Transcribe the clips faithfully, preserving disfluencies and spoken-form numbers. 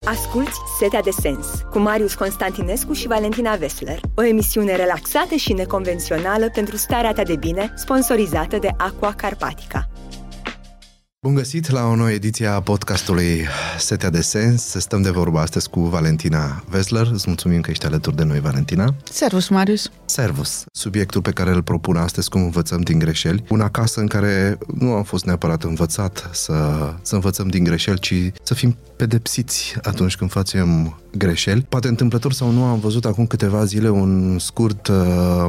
Asculți Setea de Sens cu Marius Constantinescu și Valentina Vesler, o emisiune relaxată și neconvențională pentru starea ta de bine, sponsorizată de Aqua Carpatica. Bun găsit la o nouă ediție a podcastului Setea de Sens. Stăm de vorbă astăzi cu Valentina Vesler. Îți mulțumim că ești alături de noi, Valentina. Servus, Marius. Servus. Subiectul pe care îl propun astăzi, cum învățăm din greșeli. Una casă în care nu am fost neapărat învățat să, să învățăm din greșeli, ci să fim pedepsiți atunci când facem greșeli. Poate întâmplător sau nu, am văzut acum câteva zile un scurt uh,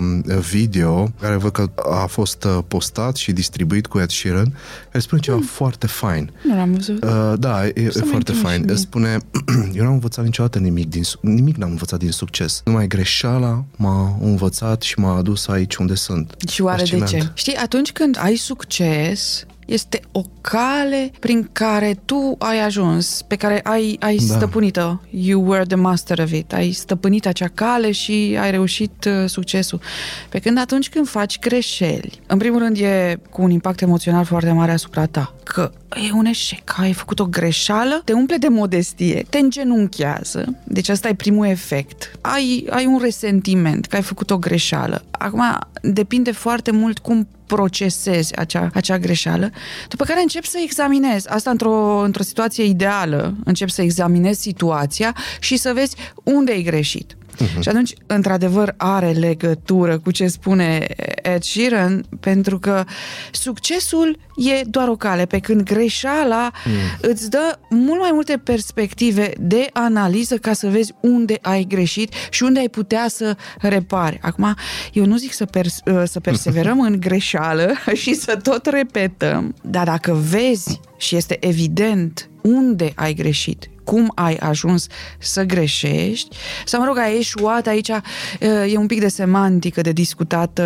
video care văd că a fost uh, postat și distribuit cu Ed Sheeran, care spune ceva mm. foarte fain. Nu l-am văzut. Uh, da, e, e foarte fain. Spune, eu n-am învățat niciodată nimic, din, nimic n-am învățat din succes. Numai greșeala m-a învățat și m-a adus aici unde sunt. Și oare Fascinant. De ce? Știi, atunci când ai succes, este o cale prin care tu ai ajuns, pe care ai, ai da. stăpânit-o. You were the master of it. Ai stăpânit acea cale și ai reușit uh, succesul. Pe când atunci când faci greșeli, în primul rând e cu un impact emoțional foarte mare asupra ta. Că e un eșec, ai făcut o greșeală, te umple de modestie, te îngenunchează. Deci asta e primul efect. Ai, ai un resentiment că ai făcut o greșeală. Acum depinde foarte mult cum procesezi acea, acea greșeală, după care începi să examinezi. Asta într-o, într-o situație ideală. Începi să examinezi situația și să vezi unde ai greșit. Uh-huh. Și atunci, într-adevăr, are legătură cu ce spune Ed Sheeran, pentru că succesul e doar o cale, pe când greșeala uh-huh. îți dă mult mai multe perspective de analiză ca să vezi unde ai greșit și unde ai putea să repari. Acum, eu nu zic să, pers- să perseverăm în greșeală și să tot repetăm, dar dacă vezi și este evident unde ai greșit, cum ai ajuns să greșești, sau, mă rog, ai eșuat aici, e un pic de semantică de discutat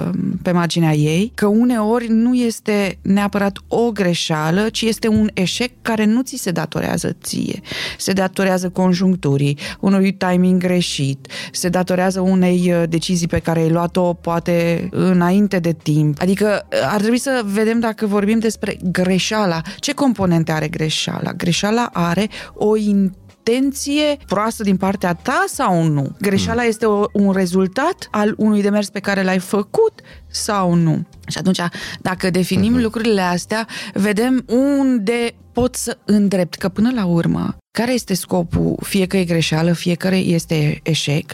pe marginea ei, că uneori nu este neapărat o greșeală, ci este un eșec care nu ți se datorează ție. Se datorează conjuncturii, unui timing greșit, se datorează unei decizii pe care ai luat-o poate înainte de timp. Adică ar trebui să vedem, dacă vorbim despre greșeala, ce componente are greșeala? Greșeala are o intenție proastă din partea ta sau nu? Greșeala mm. este o, un rezultat al unui demers pe care l-ai făcut sau nu? Și atunci, dacă definim mm-hmm. lucrurile astea, vedem unde pot să îndrept, că până la urmă, care este scopul, fie că e greșeală, fie că este eșec?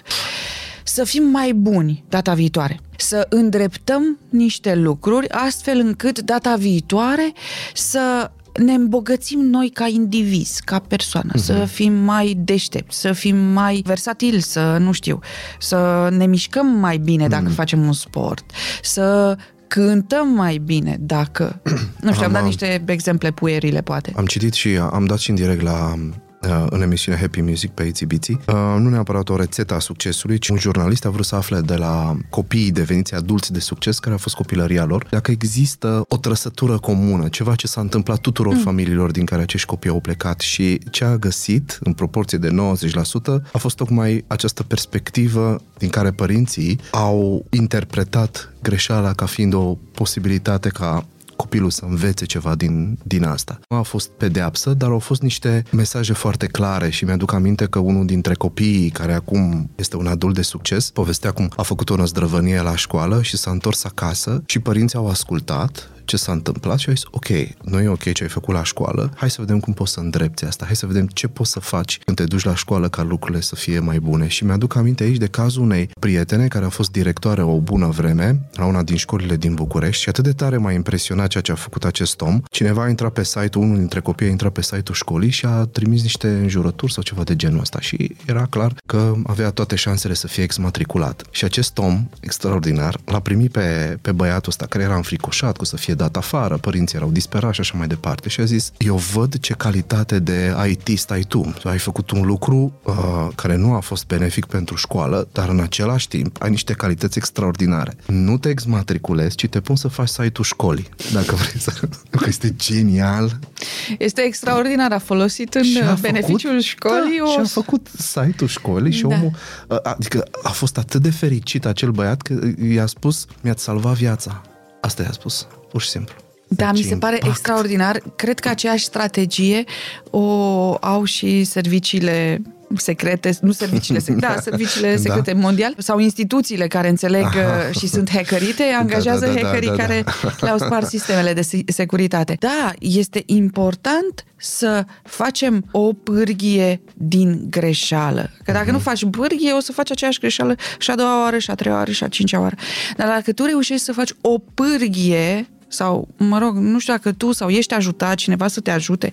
Să fim mai buni data viitoare. Să îndreptăm niște lucruri astfel încât data viitoare să ne îmbogățim noi ca indivizi, ca persoană, uh-huh. să fim mai deștepți, să fim mai versatili, să, nu știu, să ne mișcăm mai bine dacă uh-huh. facem un sport, să cântăm mai bine dacă... Nu știu, am, am dat niște exemple puerile, poate. Am citit și am dat și în direct la... în emisiunea Happy Music pe Itsy Bitsy, uh, nu neapărat o rețetă a succesului, ci un jurnalist a vrut să afle de la copiii deveniți adulți de succes, care a fost copilăria lor, dacă există o trăsătură comună, ceva ce s-a întâmplat tuturor mm. familiilor din care acești copii au plecat, și ce a găsit, în proporție de nouăzeci la sută, a fost tocmai această perspectivă din care părinții au interpretat greșeala ca fiind o posibilitate ca copilul să învețe ceva din, din asta. Nu a fost pedeapsă, dar au fost niște mesaje foarte clare și mi-aduc aminte că unul dintre copiii, care acum este un adult de succes, povestea cum a făcut o năzdrăvănie la școală și s-a întors acasă și părinții au ascultat ce s-a întâmplat și au zis, ok, nu e ok ce ai făcut la școală, hai să vedem cum poți să îndrepți asta, hai să vedem ce poți să faci când te duci la școală ca lucrurile să fie mai bune. Și mi-aduc aminte aici de cazul unei prietene care a fost directoare o bună vreme la una din școlile din București și atât de tare m-a impresionat ceea ce a făcut acest om. Cineva a intrat pe site-ul, unul dintre copii a intrat pe site-ul școlii și a trimis niște înjurături sau ceva de genul ăsta și era clar că avea toate șansele să fie exmatriculat. Și acest om, extraordinar, l-a primit pe, pe băiatul ăsta care era înfricoșat cu să fie dat afară, părinții erau disperați și așa mai departe și a zis, eu văd ce calitate de I T-st ai tu. Ai făcut un lucru uh, care nu a fost benefic pentru școală, dar în același timp ai niște calități extraordinare. Nu te exmatriculezi, ci te pun să faci site-ul școlii. Dacă vrei să... Este genial. Este extraordinar, a folosit în beneficiul făcut, școlii. Da, o... și a făcut site-ul școlii și da. omul, adică a fost atât de fericit acel băiat că i-a spus, mi-ați salvat viața. Asta i-a spus, pur și simplu. Da, mi se pare impact. extraordinar. Cred că aceeași strategie o au și serviciile secrete, nu serviciile secrete, da, serviciile secrete da. mondiale sau instituțiile care înțeleg Aha. și sunt hackerite, angajează da, da, da, hackerii da, da, da. care le-au spart sistemele de securitate. Da, este important să facem o pârghie din greșeală. Că dacă uh-huh. nu faci pârghie, o să faci aceeași greșeală și a doua oară, și a treia oară, și a cincea oară. Dar dacă tu reușești să faci o pârghie sau, mă rog, nu știu dacă tu sau ești ajutat, cineva să te ajute,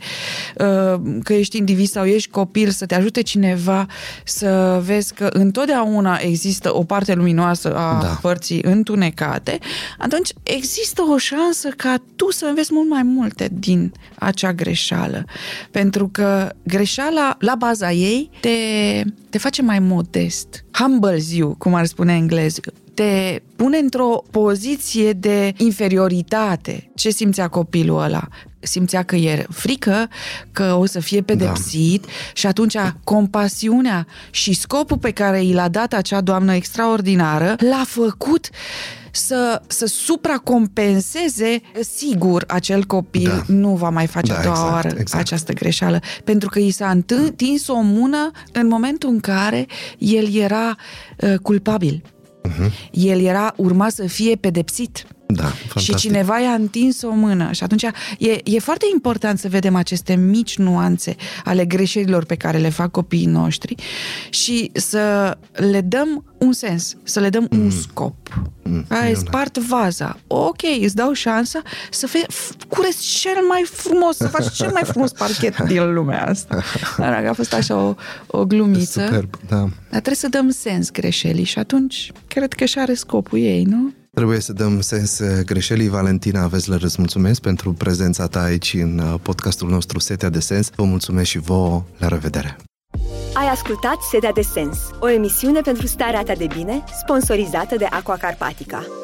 că ești individ sau ești copil, să te ajute cineva să vezi că întotdeauna există o parte luminoasă a da. părții întunecate, atunci există o șansă ca tu să înveți mult mai multe din acea greșeală. Pentru că greșeala, la baza ei, te, te face mai modest. Humbles you, cum ar spune englezii. Te pune într-o poziție de inferioritate. Ce simțea copilul ăla? Simțea că e frică, că o să fie pedepsit da. și atunci compasiunea și scopul pe care i l-a dat acea doamnă extraordinară l-a făcut să, să supracompenseze. Sigur, acel copil da. nu va mai face da, a doua exact, oară exact. această greșeală, pentru că i s-a întins o mână în momentul în care el era uh, culpabil. Uh-huh. El era urma să fie pedepsit. Da, fantastic. Și cineva i-a întins o mână. Și atunci e, e foarte important să vedem aceste mici nuanțe ale greșelilor pe care le fac copiii noștri și să le dăm un sens, să le dăm mm. un scop. Mm. Ai spart vaza. Ok, îți dau șansa să fie, cureți cel mai frumos, să faci cel mai frumos parchet din lumea asta. Dar a fost așa o, o glumiță. Superb, da. Dar trebuie să dăm sens greșelii și atunci cred că și are scopul ei, nu? Trebuie să dăm sens greșelii. Valentina Vesler, îți mulțumesc pentru prezența ta aici în podcastul nostru Setea de Sens. Vă mulțumesc și vouă. La revedere! Ai ascultat Setea de Sens, o emisiune pentru starea ta de bine, sponsorizată de Aqua Carpatica.